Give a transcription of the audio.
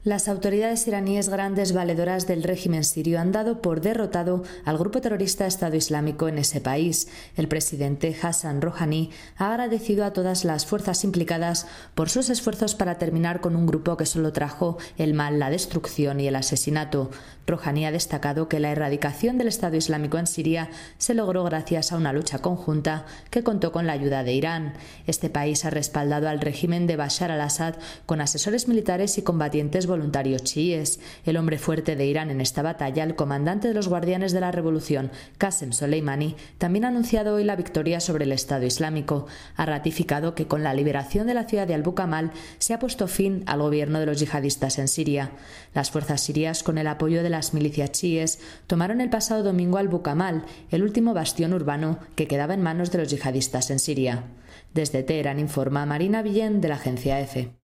Las autoridades iraníes grandes valedoras del régimen sirio han dado por derrotado al grupo terrorista Estado Islámico en ese país. El presidente Hassan Rouhani ha agradecido a todas las fuerzas implicadas por sus esfuerzos para terminar con un grupo que solo trajo el mal, la destrucción y el asesinato. Rouhani ha destacado que la erradicación del Estado Islámico en Siria se logró gracias a una lucha conjunta que contó con la ayuda de Irán. Este país ha respaldado al régimen de Bashar al-Assad con asesores militares y combatientes voluntarios chiíes. El hombre fuerte de Irán en esta batalla, el comandante de los guardianes de la revolución, Qasem Soleimani, también ha anunciado hoy la victoria sobre el Estado Islámico. Ha ratificado que con la liberación de la ciudad de Al-Bukamal se ha puesto fin al gobierno de los yihadistas en Siria. Las fuerzas sirias, con el apoyo de las milicias chiíes, tomaron el pasado domingo Al-Bukamal, el último bastión urbano que quedaba en manos de los yihadistas en Siria. Desde Teherán informa Marina Villén de la agencia EFE.